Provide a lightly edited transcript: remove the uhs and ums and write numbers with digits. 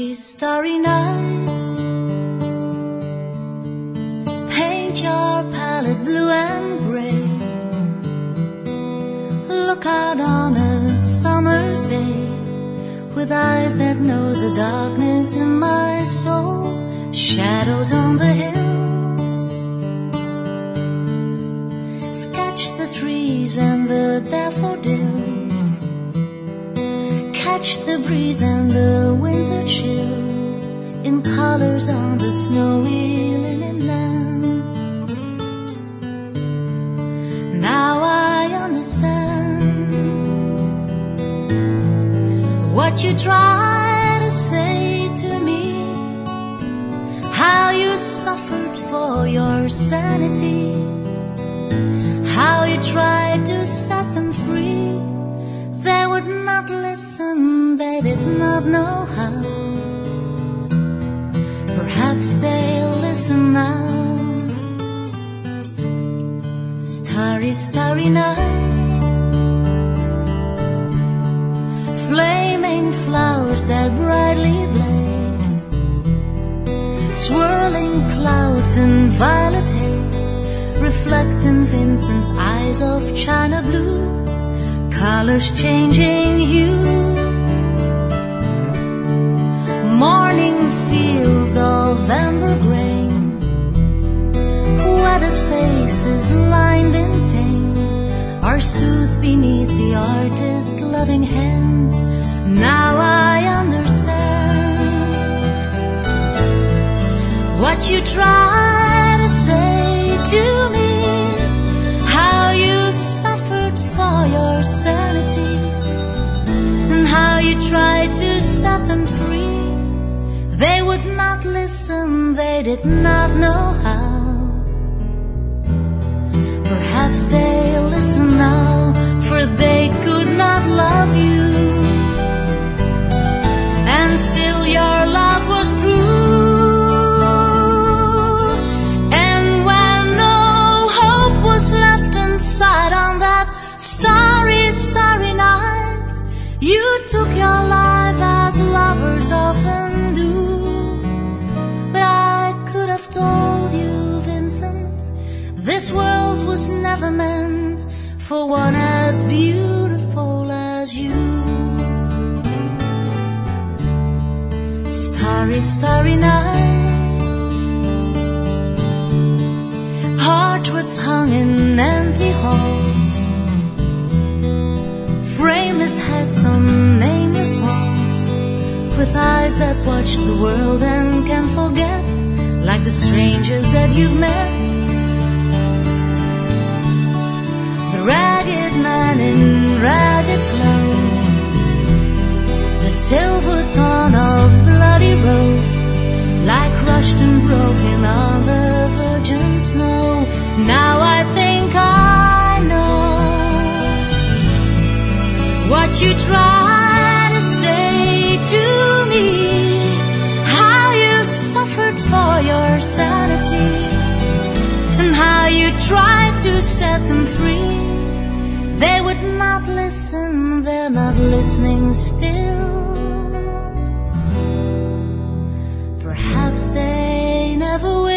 Starry, starry night, paint your palette blue and gray. Look out on a summer's day with eyes that know the darkness in my soul. Shadows on the hills, sketch the trees and the daffodils, catch the breeze and the winter chills in colors on the snowy linen land. Now I understand what you try to say to me, how you suffered for your sanity, how you tried to set them free. They would not listen, they did not know how. Perhaps they'll listen now. Starry, starry night, flaming flowers that brightly blaze, swirling clouds in violet haze, reflect in Vincent's eyes of china blue, colors changing hue. Morning fields of amber grain, weathered faces lined in pain, are soothed beneath the artist's loving hand. Now I understand what you try to say to me, how you suffered for your sanity, and how you tried to set them free. They would not listen, they did not know how. Perhaps they'll listen now, for they could not love you, and still your love was true. And when no hope was left inside on that starry, starry night, you took your life as lovers often do. But I could have told you, Vincent, this world was never meant for one as beautiful as you. Starry, starry night, portraits hung in empty halls, frameless heads on nameless walls, with eyes that watch the world and can forget, like the strangers that you've met. The ragged man in ragged clothes, the silver dawn of bloody road, like crushed and broken on the virgin snow. Now I think I know what you try to say to me, how you suffered for your sanity, and how you tried to set them free. They would not listen, they're not listening still. Perhaps they never will.